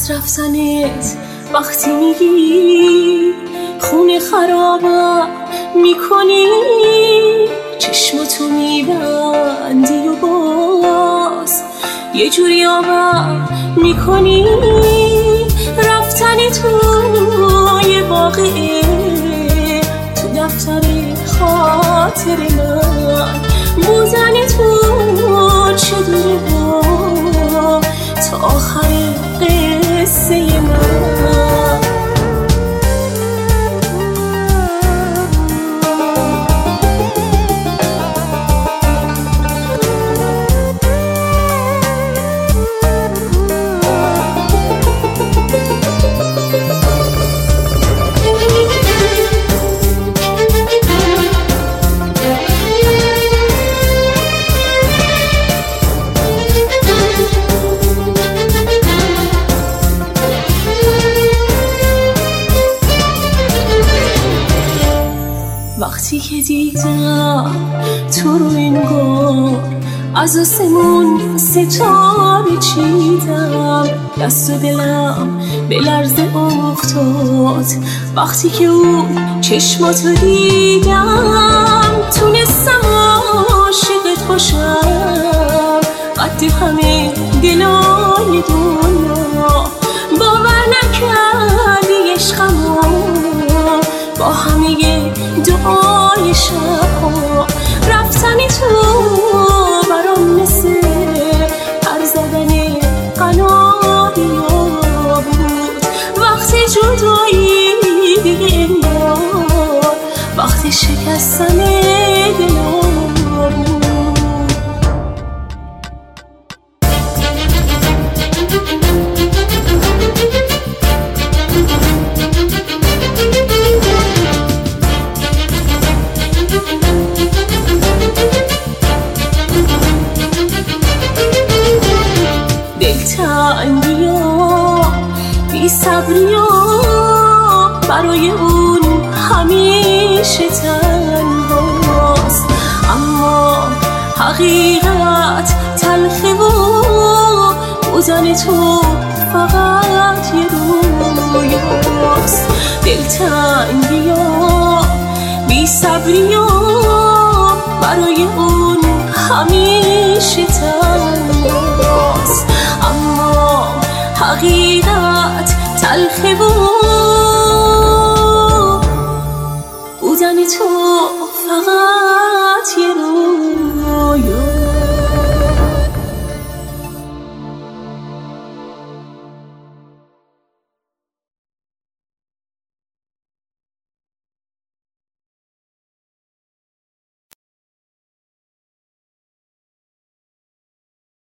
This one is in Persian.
از رفتنت وقتی میگی خونه خرابم میکنی، چشماتو میبندی و باز یه جوری آبم میکنی. رفتنی توی واقعه تو دفتر خاطر من، بودنی تو چه دوره با تا آخر قصه من. وقتی که دیدم تو رو انگار از آسمون ستاره چیدم، دست و دلم به لرزه افتاد وقتی که اون چشماتو دیدم. تونستم عاشقت باشم قد همه دلای دنیا، باور نکردی عشقمو با همه دعای شبها. رفتنی تو برام مثل پر زدن قناری بود، وقتی جدایی دیگه انگار وقتی شکستن دلم بود. دلتنگی‌ها بی صبری‌ها برای اون همیشه تنهاست، اما حقیقت تلخه و بودن تو فقط یه رویاست. دلتنگی‌ها بی صبری‌ها برای اون همیشه تنهاست، اما حقیقت تلخه و بودن تو فقط یه روز.